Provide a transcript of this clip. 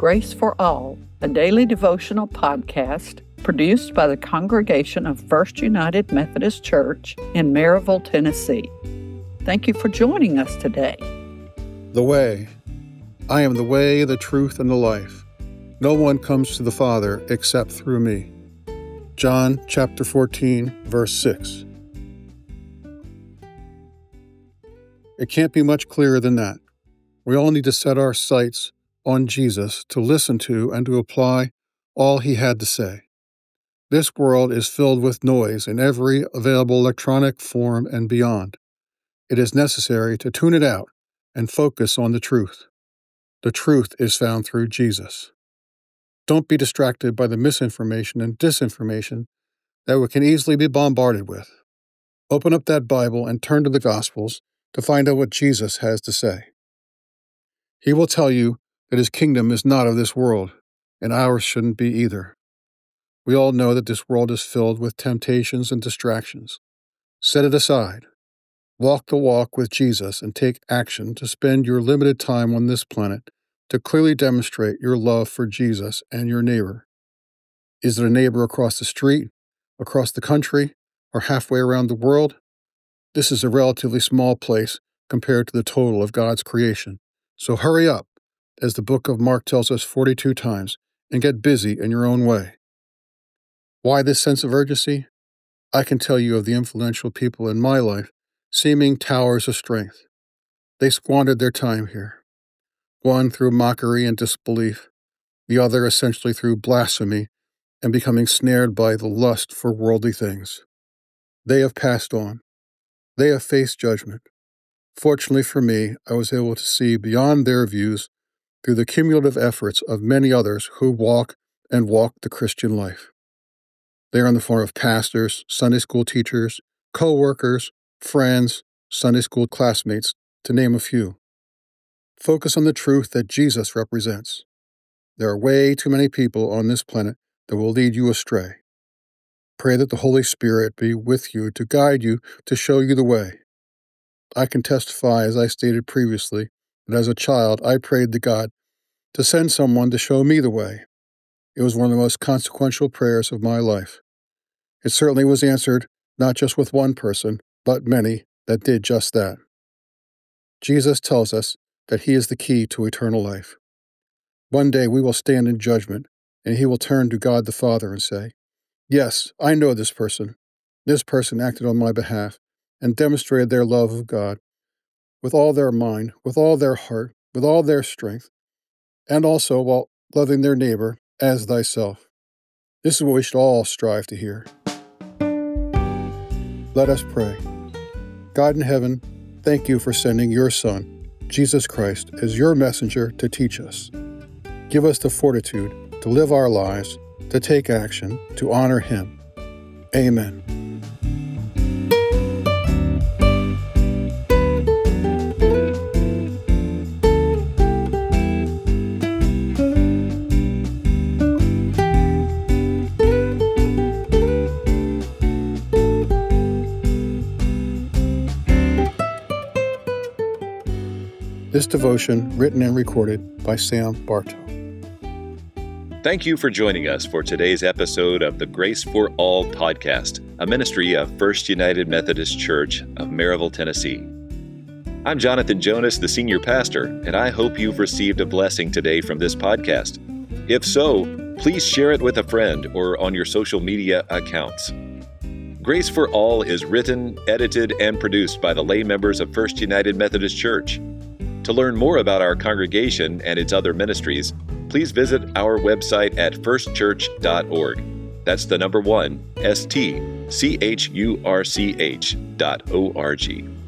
Grace for All, a daily devotional podcast produced by the congregation of First United Methodist Church in Maryville, Tennessee. Thank you for joining us today. The Way. I am the way, the truth, and the life. No one comes to the Father except through me. John chapter 14, verse 6. It can't be much clearer than that. We all need to set our sights on Jesus to listen to and to apply all he had to say. This world is filled with noise in every available electronic form and beyond. It is necessary to tune it out and focus on the truth. The truth is found through Jesus. Don't be distracted by the misinformation and disinformation that we can easily be bombarded with. Open up that Bible and turn to the Gospels to find out what Jesus has to say. He will tell you that his kingdom is not of this world, and ours shouldn't be either. We all know that this world is filled with temptations and distractions. Set it aside. Walk the walk with Jesus and take action to spend your limited time on this planet to clearly demonstrate your love for Jesus and your neighbor. Is it a neighbor across the street, across the country, or halfway around the world? This is a relatively small place compared to the total of God's creation. So hurry up, as the book of Mark tells us 42 times, and get busy in your own way. Why this sense of urgency? I can tell you of the influential people in my life, seeming towers of strength. They squandered their time here. One through mockery and disbelief, the other essentially through blasphemy and becoming snared by the lust for worldly things. They have passed on. They have faced judgment. Fortunately for me, I was able to see beyond their views through the cumulative efforts of many others who walk the Christian life. They are in the form of pastors, Sunday school teachers, co-workers, friends, Sunday school classmates, to name a few. Focus on the truth that Jesus represents. There are way too many people on this planet that will lead you astray. Pray that the Holy Spirit be with you to guide you, to show you the way. I can testify, as I stated previously, that as a child I prayed to God to send someone to show me the way. It was one of the most consequential prayers of my life. It certainly was answered not just with one person, but many that did just that. Jesus tells us that he is the key to eternal life. One day we will stand in judgment, and he will turn to God the Father and say, "Yes, I know this person. This person acted on my behalf and demonstrated their love of God with all their mind, with all their heart, with all their strength, and also while loving their neighbor as thyself." This is what we should all strive to hear. Let us pray. God in heaven, thank you for sending your Son, Jesus Christ, as your messenger to teach us. Give us the fortitude to live our lives, to take action, to honor him. Amen. This devotion written and recorded by Sam Bartow. Thank you for joining us for today's episode of the Grace for All podcast, a ministry of First United Methodist Church of Maryville, Tennessee. I'm Jonathan Jonas, the senior pastor, and I hope you've received a blessing today from this podcast. If so, please share it with a friend or on your social media accounts. Grace for All is written, edited, and produced by the lay members of First United Methodist Church. To learn more about our congregation and its other ministries, please visit our website at firstchurch.org. That's the number 1, STCHURCH.org.